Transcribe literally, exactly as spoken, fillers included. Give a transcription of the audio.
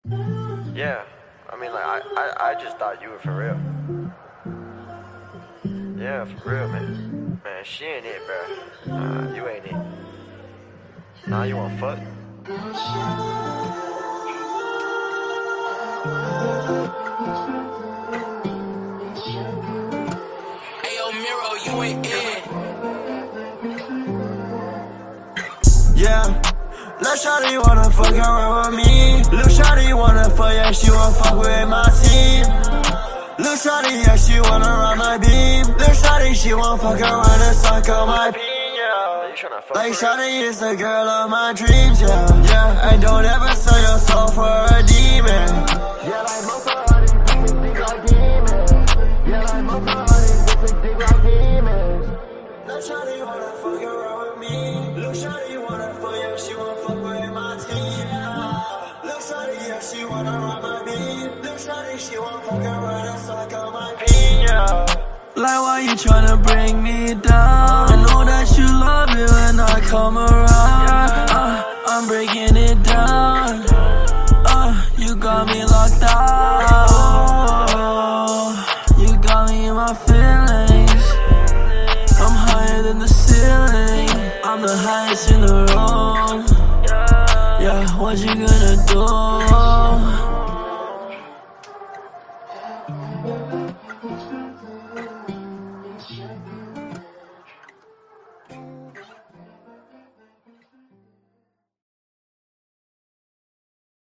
Yeah, I mean, like, I, I, I just thought you were for real. Yeah, for real, man. Man, she ain't it, bro. Nah, you ain't it. Nah, you want fuck? Ayo, Miro, you ain't it. Yeah, Lil' shawty wanna fuck around with me. Lil' shawty wanna fuck, yeah, she wanna fuck with my team. Lil' shawty, yeah, she wanna run my beam. Lil' shawty, she wanna fuck around and suck on my peen, yeah. Like shawty is the girl of my dreams, yeah. Yeah, and don't ever sell your soul for a demon. Yeah, like most of all these bitches dig like demons. Yeah, like most of all these bitches dig like demons. Lil' shawty wanna fuck around with me. Lil' shawty wanna fuck, yeah, she wanna fuck with my team, yeah. Lil' shawty, yeah, she wanna run my beat. Lil' shawty, she wanna fuck around and suck on my peen, yeah. Like, why you tryna bring me down? I know that you love it when I come around. uh, I'm breaking it down. uh, You got me locked out. You got me in my feelings. I'm higher than the ceiling. I'm the highest in the room. Yeah, what you gonna do?